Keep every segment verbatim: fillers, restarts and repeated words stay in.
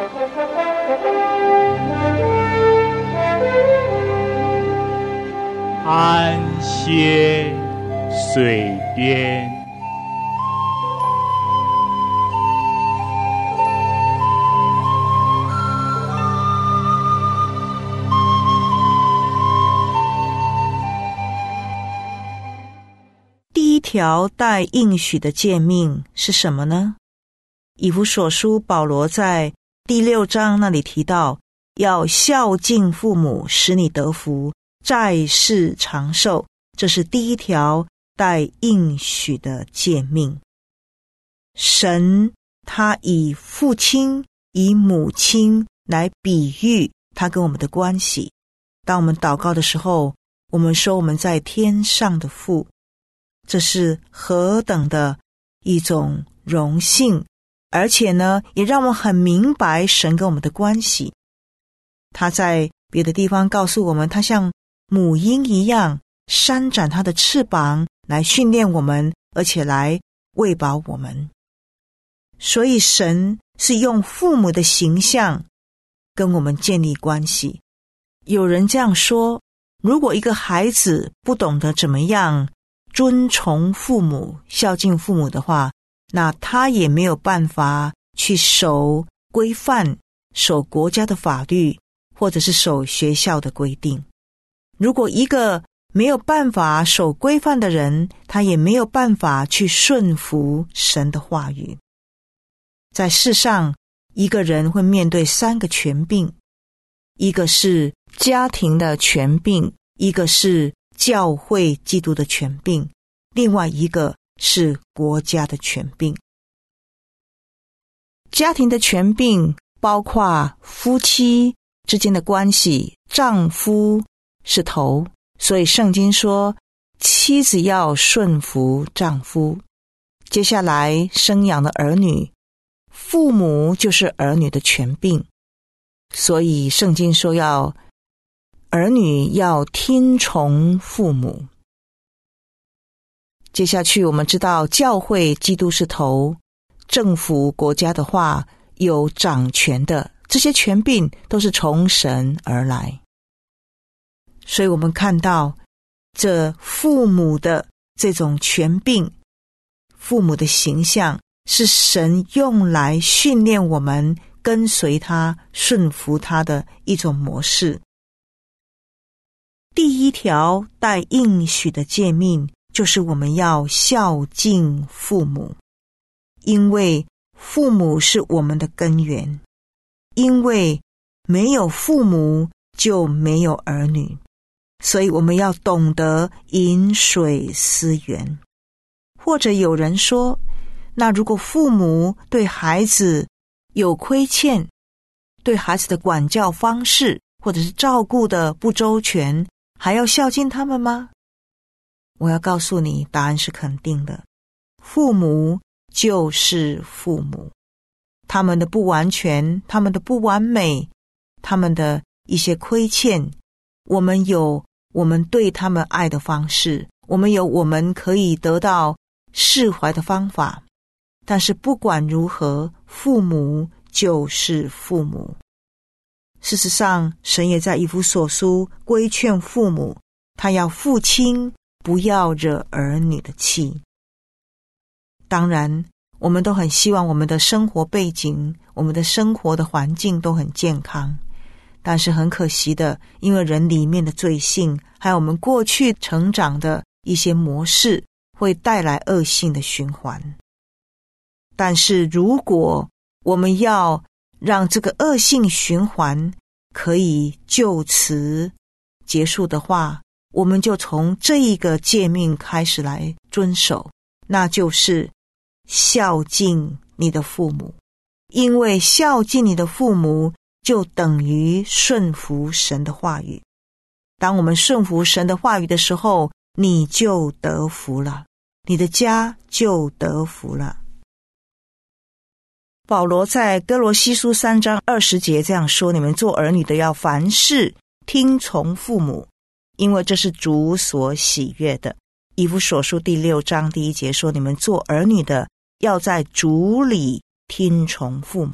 安歇水边。 第一条带应许的诫命是什么呢？以弗所书保罗在第六章那里提到，要孝敬父母，使你得福，在世长寿，这是第一条带应许的诫命。神他以父亲以母亲来比喻他跟我们的关系。当我们祷告的时候，我们说我们在天上的父，这是何等的一种荣幸，而且呢，也让我们很明白神跟我们的关系。他在别的地方告诉我们，他像母鹰一样扇展他的翅膀来训练我们，而且来喂饱我们。所以神是用父母的形象跟我们建立关系。有人这样说，如果一个孩子不懂得怎么样尊崇父母，孝敬父母的话，那他也没有办法去守规范，守国家的法律，或者是守学校的规定。如果一个没有办法守规范的人，他也没有办法去顺服神的话语。在世上，一个人会面对三个权柄，一个是家庭的权柄，一个是教会基督的权柄，另外一个是国家的权柄。家庭的权柄包括夫妻之间的关系，丈夫是头，所以圣经说妻子要顺服丈夫。接下来生养的儿女，父母就是儿女的权柄，所以圣经说要儿女要听从父母。接下去我们知道教会基督是头，政府国家的话有掌权的，这些权柄都是从神而来。所以我们看到这父母的这种权柄，父母的形象是神用来训练我们跟随他，顺服他的一种模式。第一条带应许的诫命就是我们要孝敬父母，因为父母是我们的根源，因为没有父母就没有儿女，所以我们要懂得饮水思源。或者有人说，那如果父母对孩子有亏欠，对孩子的管教方式或者是照顾的不周全，还要孝敬他们吗？我要告诉你，答案是肯定的。父母就是父母，他们的不完全，他们的不完美，他们的一些亏欠，我们有我们对他们爱的方式，我们有我们可以得到释怀的方法。但是不管如何，父母就是父母。事实上，神也在以弗所书规劝父母，他要父亲不要惹儿女的气。当然，我们都很希望我们的生活背景，我们的生活的环境都很健康，但是很可惜的，因为人里面的罪性，还有我们过去成长的一些模式，会带来恶性的循环。但是如果我们要让这个恶性循环可以就此结束的话，我们就从这一个诫命开始来遵守，那就是孝敬你的父母。因为孝敬你的父母就等于顺服神的话语。当我们顺服神的话语的时候，你就得福了，你的家就得福了。保罗在哥罗西书三章二十节这样说，你们做儿女的要凡事听从父母，因为这是主所喜悦的。以弗所书第六章第一节说，你们做儿女的要在主里听从父母，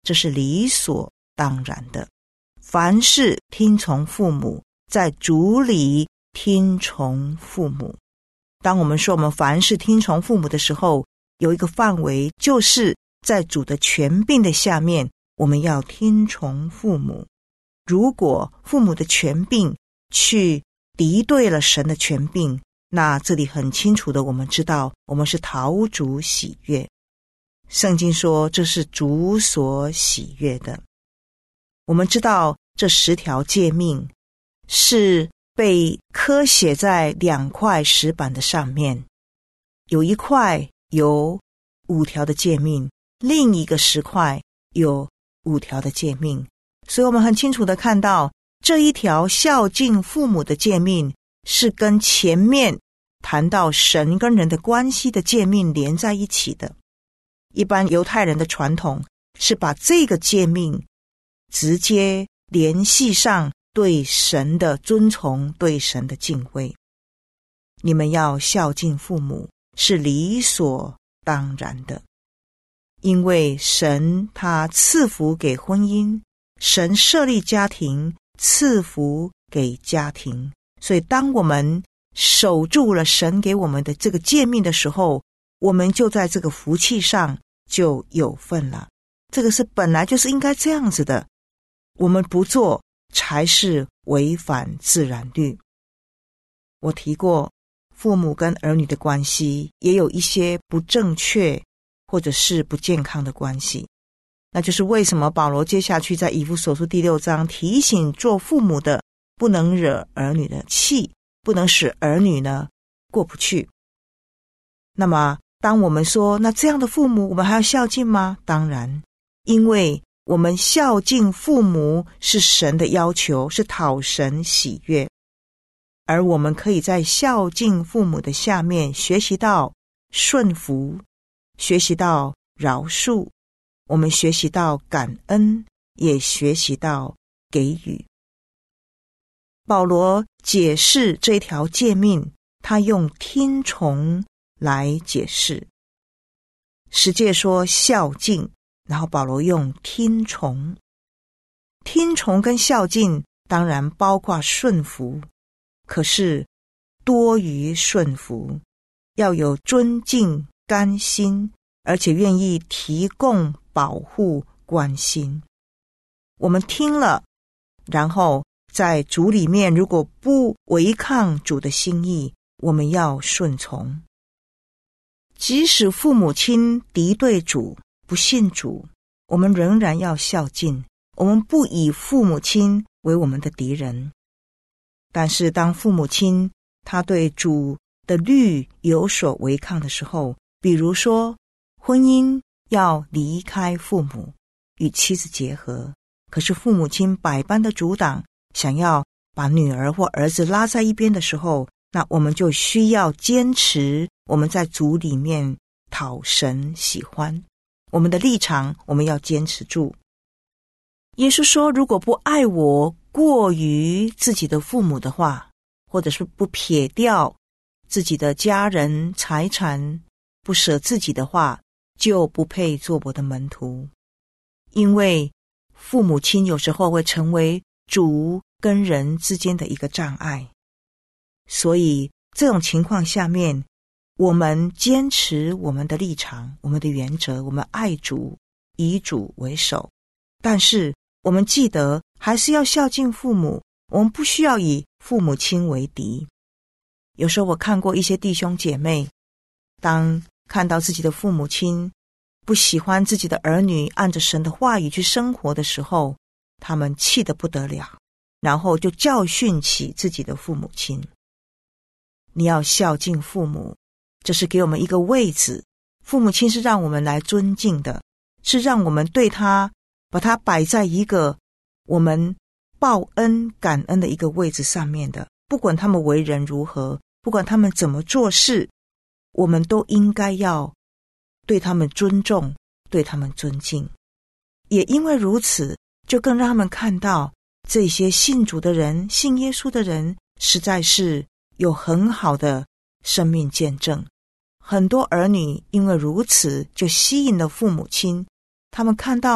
这是理所当然的。凡事听从父母，在主里听从父母。当我们说我们凡事听从父母的时候，有一个范围，就是在主的权柄的下面，我们要听从父母。如果父母的权柄去敌对了神的权柄，那这里很清楚的我们知道，我们是讨主喜悦。圣经说这是主所喜悦的。我们知道这十条诫命是被刻写在两块石板的上面，有一块有五条的诫命，另一个石块有五条的诫命。所以我们很清楚的看到，这一条孝敬父母的诫命是跟前面谈到神跟人的关系的诫命连在一起的。一般犹太人的传统是把这个诫命直接联系上对神的尊崇，对神的敬畏。你们要孝敬父母是理所当然的，因为神他赐福给婚姻，神设立家庭，赐福给家庭。所以当我们守住了神给我们的这个诫命的时候，我们就在这个福气上就有份了。这个是本来就是应该这样子的，我们不做才是违反自然律。我提过父母跟儿女的关系也有一些不正确或者是不健康的关系，那就是为什么保罗接下去在以弗所书第六章提醒做父母的不能惹儿女的气，不能使儿女呢过不去。那么当我们说那这样的父母我们还要孝敬吗？当然，因为我们孝敬父母是神的要求，是讨神喜悦。而我们可以在孝敬父母的下面学习到顺服，学习到饶恕，我们学习到感恩，也学习到给予。保罗解释这条诫命，他用听从来解释。十诫说孝敬，然后保罗用听从。听从跟孝敬当然包括顺服，可是多于顺服，要有尊敬、甘心，而且愿意提供、保护、关心。我们听了，然后在主里面如果不违抗主的心意，我们要顺从。即使父母亲敌对主，不信主，我们仍然要孝敬，我们不以父母亲为我们的敌人。但是当父母亲他对主的律有所违抗的时候，比如说婚姻要离开父母与妻子结合，可是父母亲百般的阻挡，想要把女儿或儿子拉在一边的时候，那我们就需要坚持我们在主里面讨神喜欢，我们的立场我们要坚持住。耶稣说，如果不爱我过于自己的父母的话，或者是不撇掉自己的家人财产，不舍自己的话，就不配做我的门徒。因为父母亲有时候会成为主跟人之间的一个障碍，所以这种情况下面，我们坚持我们的立场，我们的原则，我们爱主，以主为首，但是我们记得还是要孝敬父母，我们不需要以父母亲为敌。有时候我看过一些弟兄姐妹，当看到自己的父母亲不喜欢自己的儿女按着神的话语去生活的时候，他们气得不得了，然后就教训起自己的父母亲。你要孝敬父母，这是给我们一个位置，父母亲是让我们来尊敬的，是让我们对他把他摆在一个我们报恩感恩的一个位置上面的。不管他们为人如何，不管他们怎么做事，我们都应该要对他们尊重，对他们尊敬。也因为如此，就更让他们看到这些信主的人，信耶稣的人实在是有很好的生命见证。很多儿女因为如此就吸引了父母亲，他们看到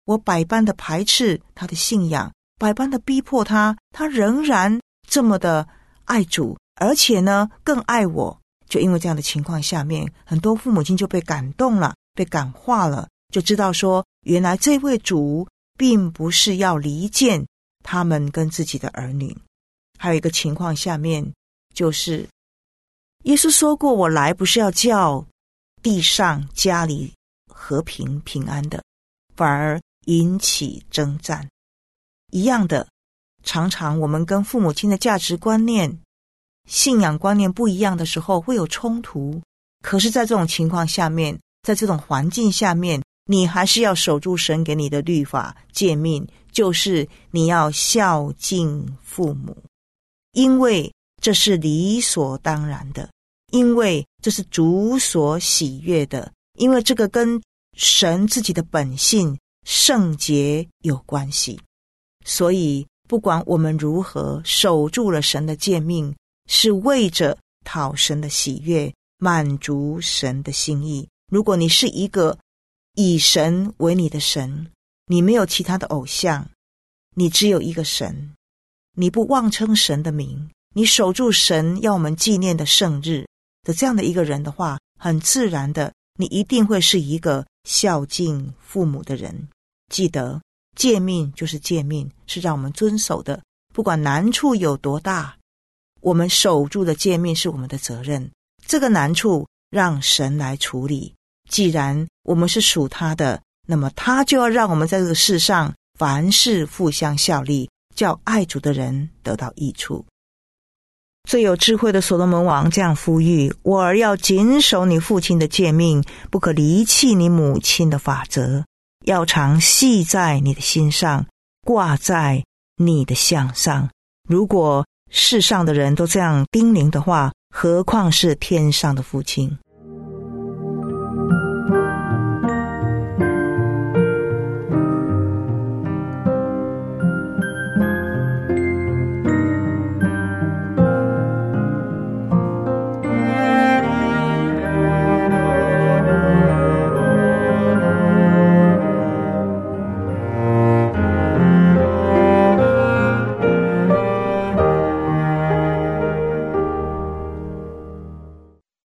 我百般的排斥他的信仰，百般的逼迫他，他仍然这么的爱主，而且呢更爱我。就因为这样的情况下面，很多父母亲就被感动了，被感化了，就知道说原来这位主并不是要离间他们跟自己的儿女。还有一个情况下面，就是耶稣说过，我来不是要叫地上家里和平平安的，反而引起征战。一样的，常常我们跟父母亲的价值观念、信仰观念不一样的时候会有冲突，可是在这种情况下面，在这种环境下面，你还是要守住神给你的律法诫命，就是你要孝敬父母，因为这是理所当然的，因为这是主所喜悦的，因为这个跟神自己的本性圣洁有关系。所以不管我们如何守住了神的诫命，是为着讨神的喜悦，满足神的心意。如果你是一个以神为你的神，你没有其他的偶像，你只有一个神，你不妄称神的名，你守住神要我们纪念的圣日的这样的一个人的话，很自然的你一定会是一个孝敬父母的人。记得诫命就是诫命，是让我们遵守的，不管难处有多大，我们守住的诫命是我们的责任，这个难处让神来处理。既然我们是属他的，那么他就要让我们在这个世上凡事互相效力，叫爱主的人得到益处。最有智慧的所罗门王这样呼吁，我儿要谨守你父亲的诫命，不可离弃你母亲的法则，要常系在你的心上，挂在你的项上。如果世上的人都这样叮咛的话，何况是天上的父亲。